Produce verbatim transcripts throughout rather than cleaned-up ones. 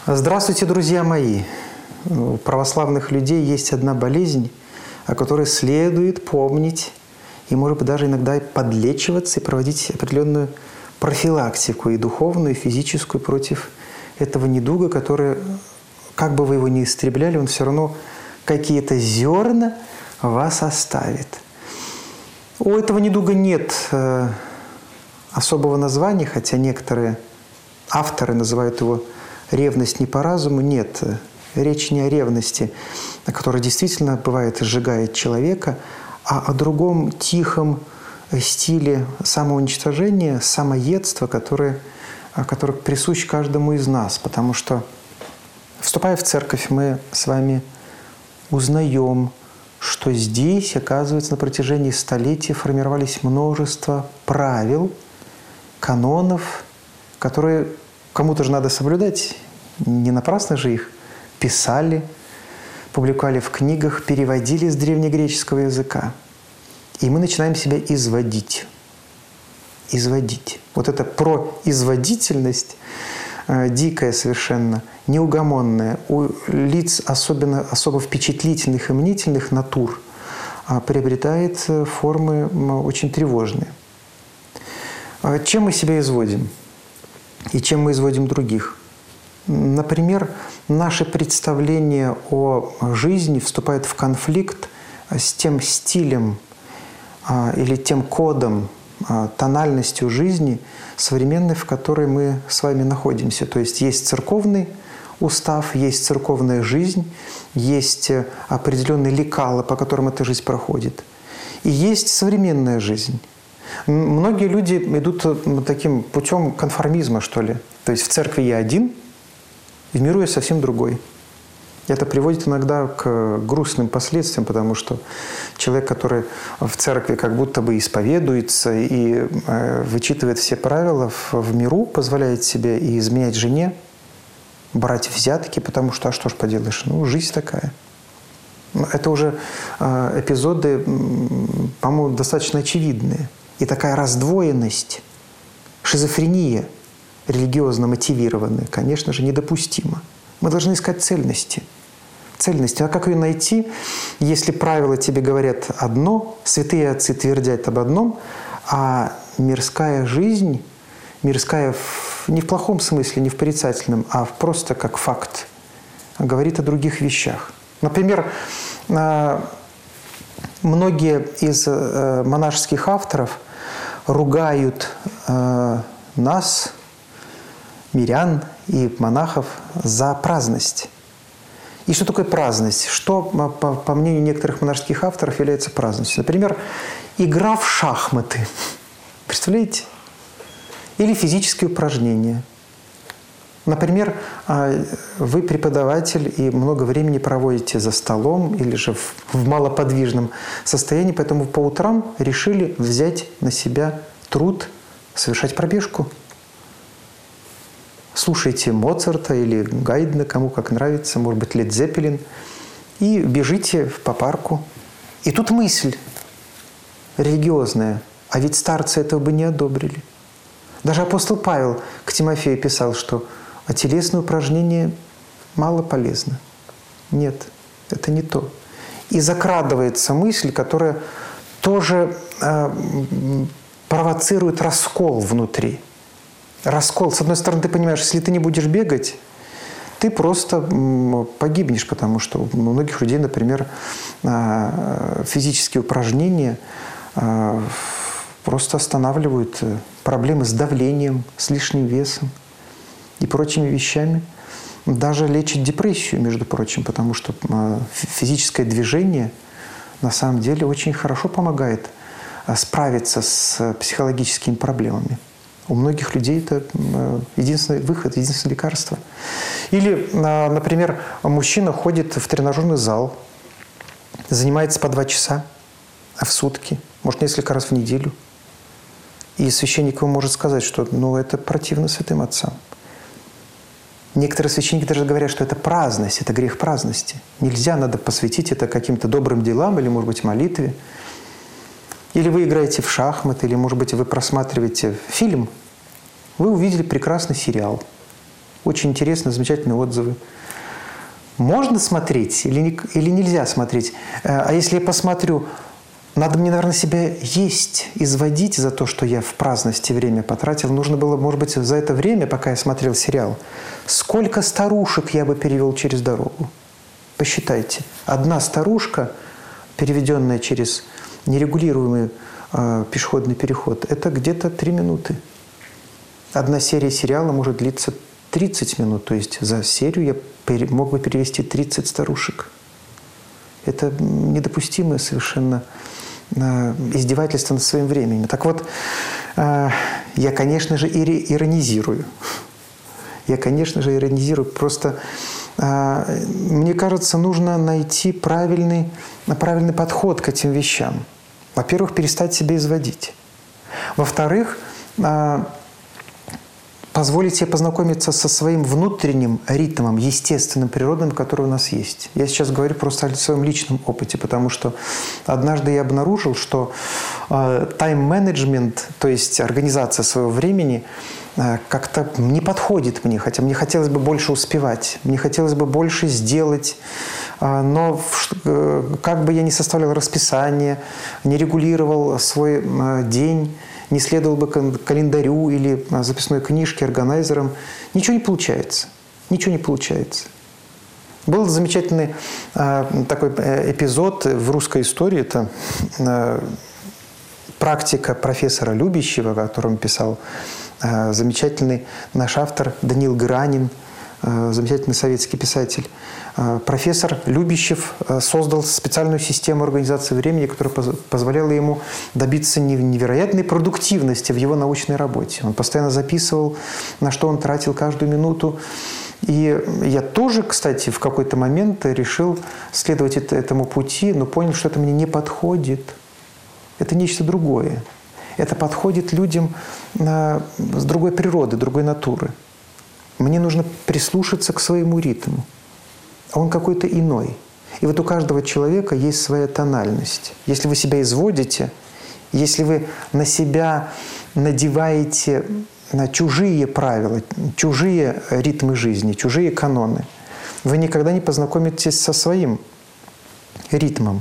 Здравствуйте, друзья мои! У православных людей есть одна болезнь, о которой следует помнить и, может быть, даже иногда подлечиваться и проводить определенную профилактику и духовную, и физическую против этого недуга, который, как бы вы его ни истребляли, он все равно какие-то зерна вас оставит. У этого недуга нет э, особого названия, хотя некоторые авторы называют его «ревность не по разуму». Нет, речь не о ревности, которая действительно, бывает, сжигает человека, а о другом тихом стиле самоуничтожения, самоедства, который, который присущ каждому из нас. Потому что, вступая в церковь, мы с вами узнаем, что здесь, оказывается, на протяжении столетий формировались множество правил, канонов, которые кому-то же надо соблюдать. Не напрасно же их писали, публиковали в книгах, переводили с древнегреческого языка. И мы начинаем себя изводить. Изводить. Вот эта производительность, э, дикая совершенно, неугомонная, у лиц особенно, особо впечатлительных и мнительных натур э, приобретает э, формы э, очень тревожные. Э, чем мы себя изводим? И чем мы изводим других? Например, наше представление о жизни вступает в конфликт с тем стилем а, или тем кодом, а, тональностью жизни современной, в которой мы с вами находимся. То есть есть церковный устав, есть церковная жизнь, есть определенные лекала, по которым эта жизнь проходит. И есть современная жизнь. Многие люди идут таким путем конформизма, что ли. То есть в церкви я один, и в миру я совсем другой. Это приводит иногда к грустным последствиям, потому что человек, который в церкви как будто бы исповедуется и вычитывает все правила, в миру позволяет себе и изменять жене, брать взятки, потому что, а что ж поделаешь, ну, жизнь такая. Это уже эпизоды, по-моему, достаточно очевидные. И такая раздвоенность, шизофрения религиозно мотивированная, конечно же, недопустима. Мы должны искать цельности. Цельности. А как ее найти, если правила тебе говорят одно, святые отцы твердят об одном, а мирская жизнь, мирская не в плохом смысле, не в порицательном, а просто как факт, говорит о других вещах. Например, многие из монашеских авторов ругают нас, мирян и монахов, за праздность. И что такое праздность? Что, по, по мнению некоторых монашеских авторов, является праздностью? Например, игра в шахматы. Представляете? Или физические упражнения. Например, вы преподаватель и много времени проводите за столом или же в, в малоподвижном состоянии, поэтому по утрам решили взять на себя труд совершать пробежку. Слушайте Моцарта или Гайдна, кому как нравится, может быть, Лед Зеппелин, и бежите по парку. И тут мысль религиозная, а ведь старцы этого бы не одобрили. Даже апостол Павел к Тимофею писал, что а телесные упражнения мало полезны. Нет, это не то. И закрадывается мысль, которая тоже э, провоцирует раскол внутри. Раскол. С одной стороны, ты понимаешь, если ты не будешь бегать, ты просто погибнешь, потому что у многих людей, например, физические упражнения просто останавливают проблемы с давлением, с лишним весом и прочими вещами. Даже лечат депрессию, между прочим, потому что физическое движение на самом деле очень хорошо помогает справиться с психологическими проблемами. У многих людей это единственный выход, единственное лекарство. Или, например, мужчина ходит в тренажерный зал, занимается по два часа в сутки, может, несколько раз в неделю. И священник ему может сказать, что ну, это противно святым отцам. Некоторые священники даже говорят, что это праздность, это грех праздности. Нельзя, надо посвятить это каким-то добрым делам или, может быть, молитве. Или вы играете в шахматы, или, может быть, вы просматриваете фильм, вы увидели прекрасный сериал. очень интересно, замечательные отзывы. Можно смотреть или, не, или нельзя смотреть? А если я посмотрю, надо мне, наверное, себя есть, изводить за то, что я в праздности время потратил. Нужно было, может быть, за это время, пока я смотрел сериал, сколько старушек я бы перевел через дорогу. Посчитайте. Одна старушка, переведенная через нерегулируемый э, пешеходный переход, это где-то три минуты. Одна серия сериала может длиться тридцать минут. То есть за серию я мог бы перевести тридцать старушек. Это недопустимое совершенно издевательство над своим временем. Так вот, я, конечно же, иронизирую. Я, конечно же, иронизирую. Просто, мне кажется, нужно найти правильный, правильный подход к этим вещам. Во-первых, перестать себя изводить. Во-вторых, позволить себе познакомиться со своим внутренним ритмом, естественным, природным, который у нас есть. Я сейчас говорю просто о своем личном опыте, потому что однажды я обнаружил, что тайм-менеджмент, то есть организация своего времени, э, как-то не подходит мне, хотя мне хотелось бы больше успевать, мне хотелось бы больше сделать, э, но э, как бы я ни составлял расписание, не регулировал свой э, день, не следовал бы календарю или записной книжке, органайзерам, ничего не получается. Ничего не получается. Был замечательный э, такой эпизод в русской истории. Это э, практика профессора Любящего, о котором писал э, замечательный наш автор Даниил Гранин, э, замечательный советский писатель. Э, профессор Любящев э, создал специальную систему организации времени, которая поз позволяла ему добиться невероятной продуктивности в его научной работе. Он постоянно записывал, на что он тратил каждую минуту. И я тоже, кстати, в какой-то момент решил следовать этому пути, но понял, что это мне не подходит. Это нечто другое. Это подходит людям с другой природы, другой натуры. Мне нужно прислушаться к своему ритму. А он какой-то иной. И вот у каждого человека есть своя тональность. Если вы себя изводите, если вы на себя надеваете на чужие правила, чужие ритмы жизни, чужие каноны, вы никогда не познакомитесь со своим ритмом.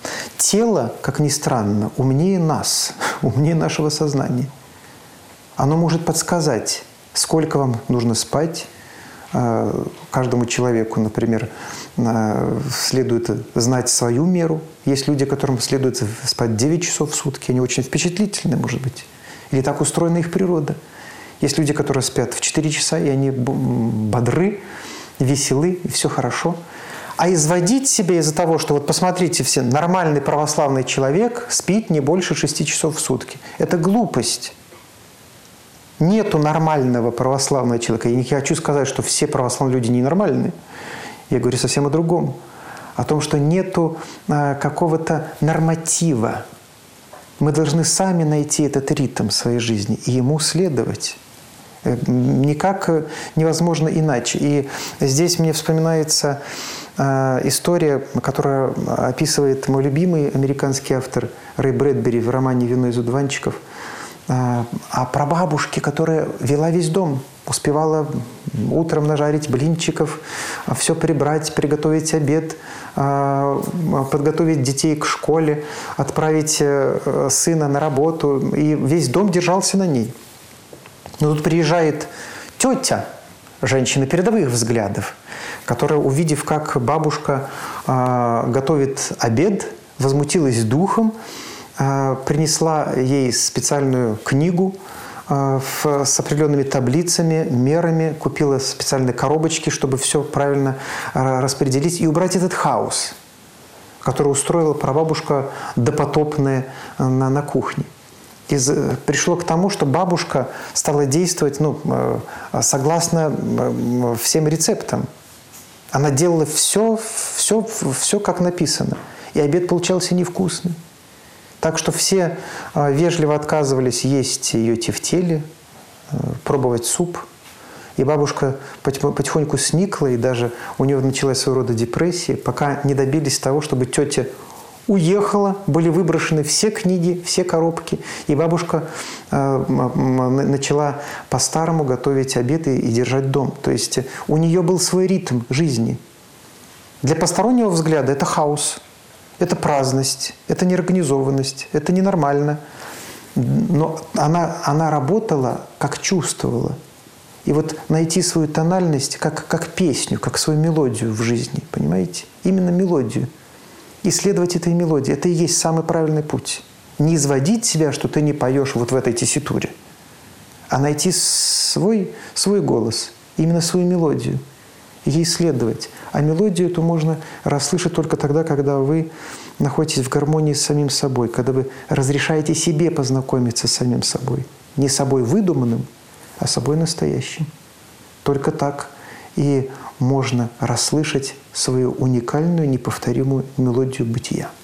Тело, как ни странно, умнее нас, умнее нашего сознания. Оно может подсказать, сколько вам нужно спать. Каждому человеку, например, следует знать свою меру. Есть люди, которым следует спать девять часов в сутки. Они очень впечатлительны, может быть. Или так устроена их природа. Есть люди, которые спят в четыре часа, и они бодры, веселы, и все хорошо. А изводить себя из-за того, что вот посмотрите, все, нормальный православный человек спит не больше шести часов в сутки. Это глупость. Нету нормального православного человека. Я не хочу сказать, что все православные люди ненормальные. Я говорю совсем о другом. О том, что нету а, какого-то норматива. Мы должны сами найти этот ритм в своей жизни и ему следовать. Никак невозможно иначе. И здесь мне вспоминается э, история, которая описывает мой любимый американский автор Рэй Брэдбери в романе «Вино из одуванчиков», э, о прабабушке, которая вела весь дом, успевала утром нажарить блинчиков, все прибрать, приготовить обед, э, подготовить детей к школе, отправить э, сына на работу. И весь дом держался на ней. Но тут приезжает тетя, женщина передовых взглядов, которая, увидев, как бабушка э, готовит обед, возмутилась духом, э, принесла ей специальную книгу э, в, с определенными таблицами, мерами, купила специальные коробочки, чтобы все правильно э, распределить и убрать этот хаос, который устроила прабабушка допотопная э, на, на кухне. И пришло к тому, что бабушка стала действовать ну, согласно всем рецептам. Она делала все, все, все, как написано. И обед получался невкусный. Так что все вежливо отказывались есть ее тефтели, пробовать суп. И бабушка потихоньку сникла, и даже у нее началась своего рода депрессия, пока не добились того, чтобы тетя уехала, были выброшены все книги, все коробки, и бабушка э, начала по-старому готовить обеды и держать дом. То есть у нее был свой ритм жизни. Для постороннего взгляда это хаос, это праздность, это неорганизованность, это ненормально. Но она, она работала, как чувствовала. И вот найти свою тональность, как, как песню, как свою мелодию в жизни, понимаете? Именно мелодию. Исследовать этой мелодии – это и есть самый правильный путь. Не изводить себя, что ты не поешь вот в этой тесситуре, а найти свой, свой голос, именно свою мелодию, и ей исследовать. А мелодию эту можно расслышать только тогда, когда вы находитесь в гармонии с самим собой, когда вы разрешаете себе познакомиться с самим собой. Не собой выдуманным, а собой настоящим. Только так и можно расслышать свою уникальную, неповторимую мелодию бытия.